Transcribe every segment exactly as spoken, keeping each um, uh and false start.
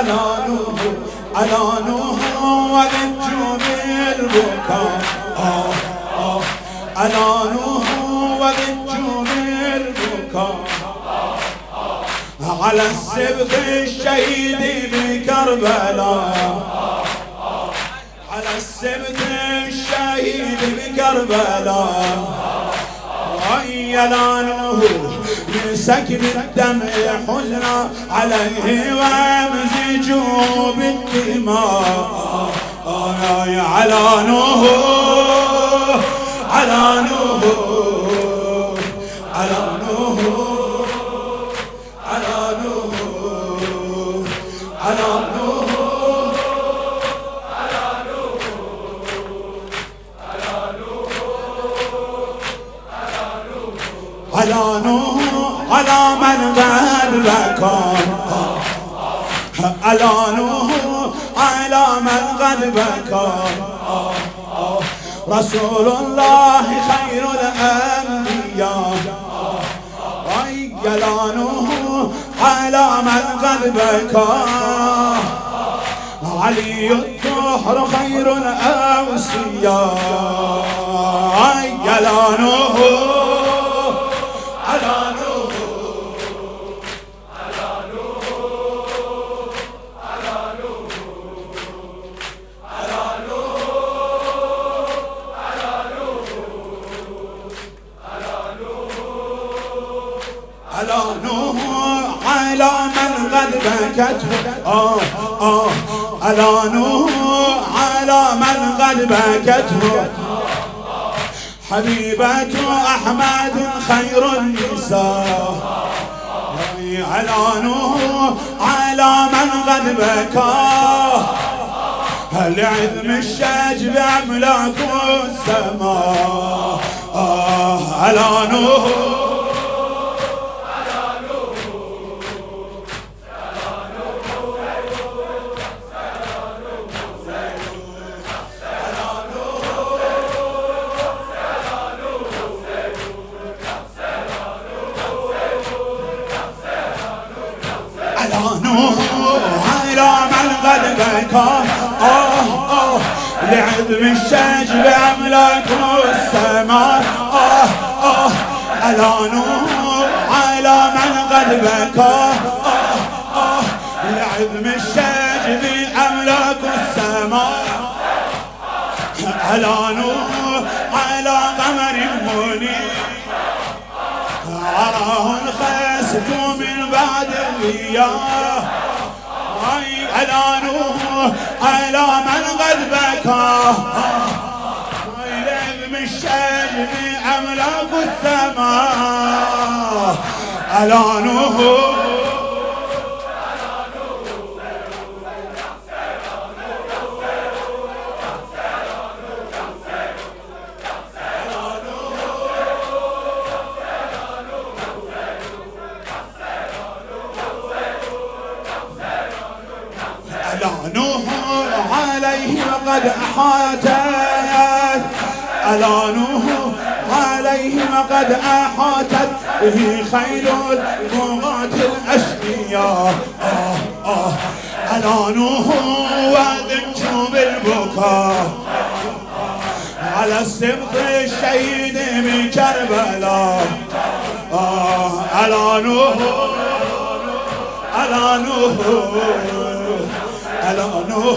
على نوح على نوح وبالجوب البكاء آه آه على نوح وبالجوب البكاء على السبط الشهيد بكربلاء على السبط الشهيد بكربلاء يا لانه من سكب الدمع حزنا عليه ومزج بالدماء يا على نوح على نوح على نوح على نوح على نوح على نوح على من قد بكى على نوح على من قد بكى رسول الله خير الأنبياء على نوح على من قد بكى علي الطهر خير الأوصياء على نوح على نوح على من قد بكته آه آه على نوح على من قد بكته حبيبة أحمد خير النساء على نوح على من قد بكاه لعظم الشج بأملاك السماء آه على نوح على نوح على من قد بكى آه آه لعظم الشج بأملاك السماء آه آه على نوح على من قد بكى آه آه لعظم الشج بأملاك السماء على نوح على قمر منير أراه الخسف من بعد الرياح على نوح على من قد بكى لعظم الشج بأملاك السماء على نوح على نوح عليه قد أحاطت على نوح عليه قد أحاطت به خيل البغاة الأشقياء آه آه على نوح وذج بالبكاء على السبط الشهيد بكربلاء آه على نوح على نوح على نوح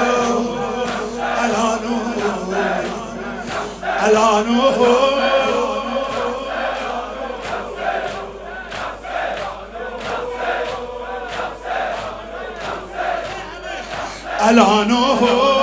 على نوح على نوح على نوح